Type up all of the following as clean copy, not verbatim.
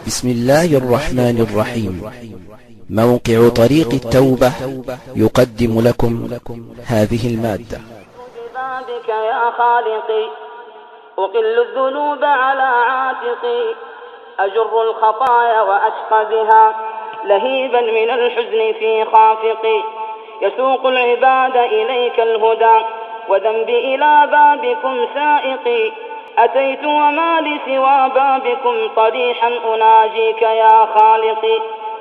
بسم الله الرحمن الرحيم. موقع طريق التوبة يقدم لكم هذه المادة. ببابك يا خالقي أقل الذنوب على عاتقي، أجر الخطايا وأشقى بها لهيبا من الحزن في خافقي، يسوق العباد إليك الهدى وذنبي إلى بابكم سائقي، أتيت وما لي سوى بابكم طريحا أناجيك يا خالقي،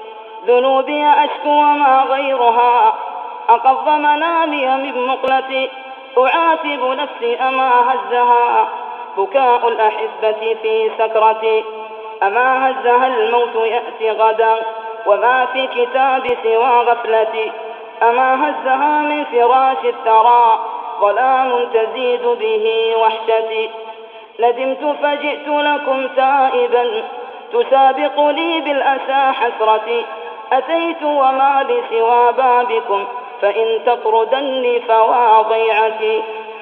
ذنوبي أشكو وما غيرها أقض منامي من مقلتي، أعاتب نفسي أما هزها بكاء الأحبة في سكرتي، أما هزها الموت يأتي غدا وما في كتاب سوى غفلتي، أما هزها من فراش الثرى ظلام تزيد به وحشتي، ندمت فجئت لكم تائبا تسابق لي بالأسى حسرتي، أتيت وما لي سوى بابكم فإن تطردني فوا ضيعتي،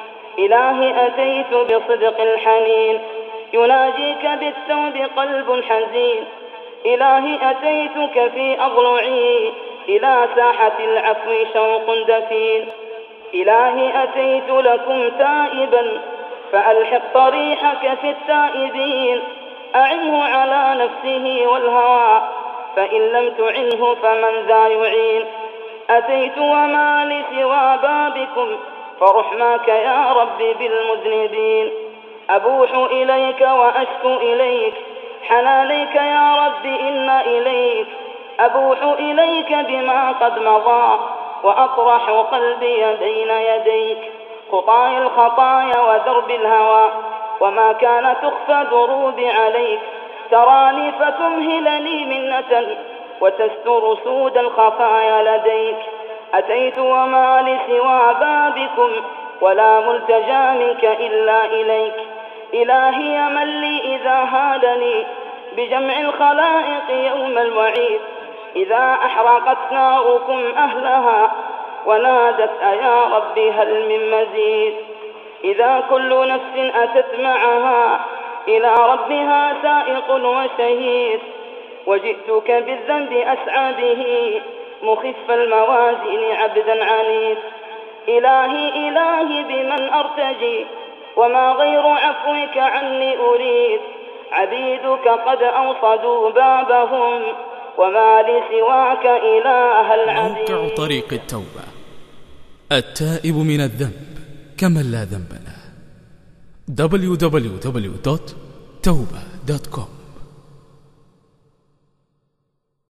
إلهي أتيت بصدق الحنين يناجيك بالتوب قلب حزين، إلهي أتيتك في أضلعي إلى ساحة العفو شوق دفين، إلهي أتيت لكم تائبا فألحق طريحك في التائبين، أعنه على نفسه والهوى فإن لم تعنه فمن ذا يعين، أتيت وما لي سوى بابكم فرحماك يا ربي بالمذنبين، أبوح إليك وأشكو إليك حنانيك يا ربي إن إليك، أبوح إليك بما قد مضى وأطرح قلبي بين يديك، خطاي الخطايا ودرب الهوى وما كان تخفى دروبي عليك، تراني فتمهلني منة وتستر سود الخفايا لديك، أتيت وما لي سوى بابكم ولا ملتجى منك إلا إليك، إلهي من لي إذا هادني بجمع الخلائق يوم الوعيد، إذا أحرقت ناركم أهلها ونادت أيا ربي هل من مزيد، إذا كل نفس أتت معها إلى ربها سائق وشهيد، وجئتك بالذنب أسعى به مخف الموازين عبدا عنيد، إلهي إلهي بمن أرتجي وما غير عفوك عني أريد، عبيدك قد أوصدوا بابهم وما لي سواك إله العبيد. موقع طريق التوبة، التائب من الذنب كمن لا ذنب له. www.tawba.com